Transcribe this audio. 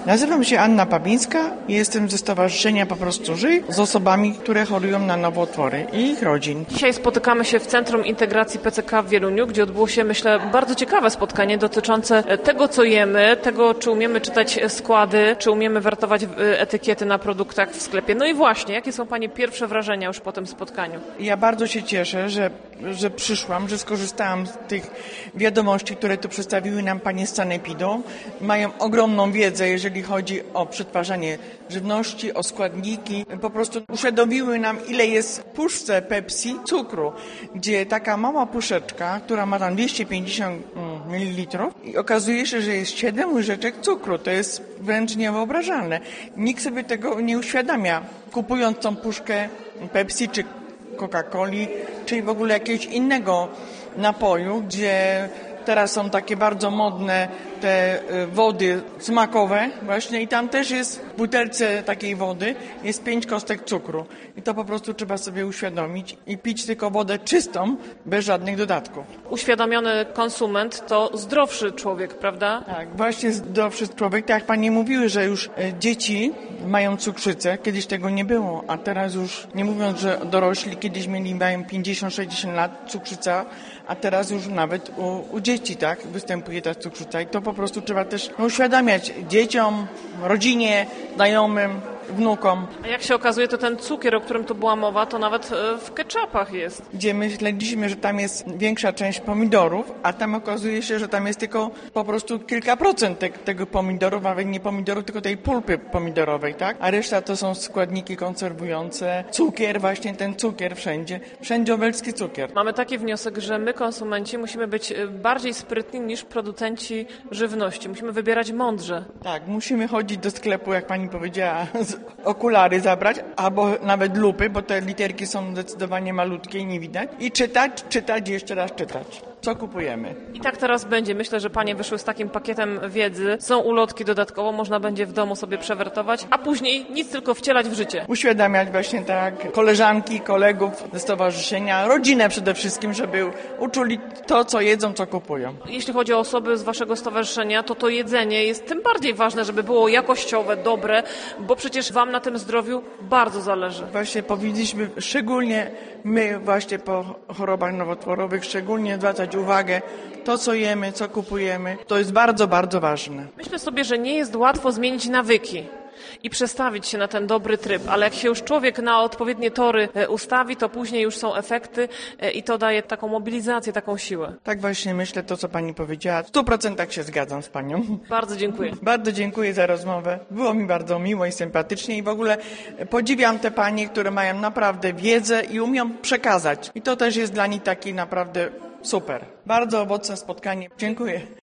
Nazywam się Anna Pabińska i jestem ze Stowarzyszenia Po prostu Żyj z osobami, które chorują na nowotwory i ich rodzin. Dzisiaj spotykamy się w Centrum Integracji PCK w Wieluniu, gdzie odbyło się, myślę, bardzo ciekawe spotkanie dotyczące tego, co jemy, tego, czy umiemy czytać składy, czy umiemy wertować etykiety na produktach w sklepie. No i właśnie, jakie są Pani pierwsze wrażenia już po tym spotkaniu? Ja bardzo się cieszę, że przyszłam, że skorzystałam z tych wiadomości, które tu przedstawiły nam panie z Sanepidu. Mają ogromną wiedzę, jeżeli chodzi o przetwarzanie żywności, o składniki. Po prostu uświadomiły nam, ile jest w puszce Pepsi cukru, gdzie taka mała puszeczka, która ma tam 250 ml i okazuje się, że jest 7 łyżeczek cukru. To jest wręcz niewyobrażalne. Nikt sobie tego nie uświadamia, kupując tą puszkę Pepsi czy Coca-Coli, czy w ogóle jakiegoś innego napoju, gdzie teraz są takie bardzo modne te wody smakowe właśnie i tam też jest w butelce takiej wody jest 5 kostek cukru i to po prostu trzeba sobie uświadomić i pić tylko wodę czystą, bez żadnych dodatków. Uświadomiony konsument to zdrowszy człowiek, prawda? Tak, właśnie zdrowszy człowiek. Tak jak panie mówiły, że już dzieci mają cukrzycę, kiedyś tego nie było, a teraz już, nie mówiąc, że dorośli kiedyś mają 50-60 lat cukrzyca, a teraz już nawet u dzieci tak występuje ta cukrzyca i to po prostu trzeba też uświadamiać dzieciom, rodzinie, znajomym, wnukom. A jak się okazuje, to ten cukier, o którym tu była mowa, to nawet w ketchupach jest. Gdzie myśleliśmy, że tam jest większa część pomidorów, a tam okazuje się, że tam jest tylko po prostu kilka procent tego pomidorów, a nie pomidorów, tylko tej pulpy pomidorowej, tak? A reszta to są składniki konserwujące, cukier, właśnie ten cukier wszędzie obelski cukier. Mamy taki wniosek, że my, konsumenci, musimy być bardziej sprytni niż producenci żywności. Musimy wybierać mądrze. Tak, musimy chodzić do sklepu, jak pani powiedziała, okulary zabrać, albo nawet lupy, bo te literki są zdecydowanie malutkie i nie widać. I czytać i jeszcze raz czytać. Co kupujemy? I tak teraz będzie. Myślę, że panie wyszły z takim pakietem wiedzy. Są ulotki dodatkowo, można będzie w domu sobie przewertować, a później nic, tylko wcielać w życie. Uświadamiać właśnie tak koleżanki, kolegów ze stowarzyszenia, rodzinę przede wszystkim, żeby uczuli to, co jedzą, co kupują. Jeśli chodzi o osoby z waszego stowarzyszenia, to jedzenie jest tym bardziej ważne, żeby było jakościowe, dobre, bo przecież wam na tym zdrowiu bardzo zależy. Właśnie powinniśmy, szczególnie my właśnie po chorobach nowotworowych, szczególnie zwracać uwagę to, co jemy, co kupujemy. To jest bardzo, bardzo ważne. Myślę sobie, że nie jest łatwo zmienić nawyki i przestawić się na ten dobry tryb, ale jak się już człowiek na odpowiednie tory ustawi, to później już są efekty i to daje taką mobilizację, taką siłę. Tak właśnie myślę, to co pani powiedziała. W 100% się zgadzam z panią. Bardzo dziękuję. Bardzo dziękuję za rozmowę. Było mi bardzo miło i sympatycznie i w ogóle podziwiam te panie, które mają naprawdę wiedzę i umią przekazać. I to też jest dla nich taki naprawdę super. Bardzo owocne spotkanie. Dziękuję.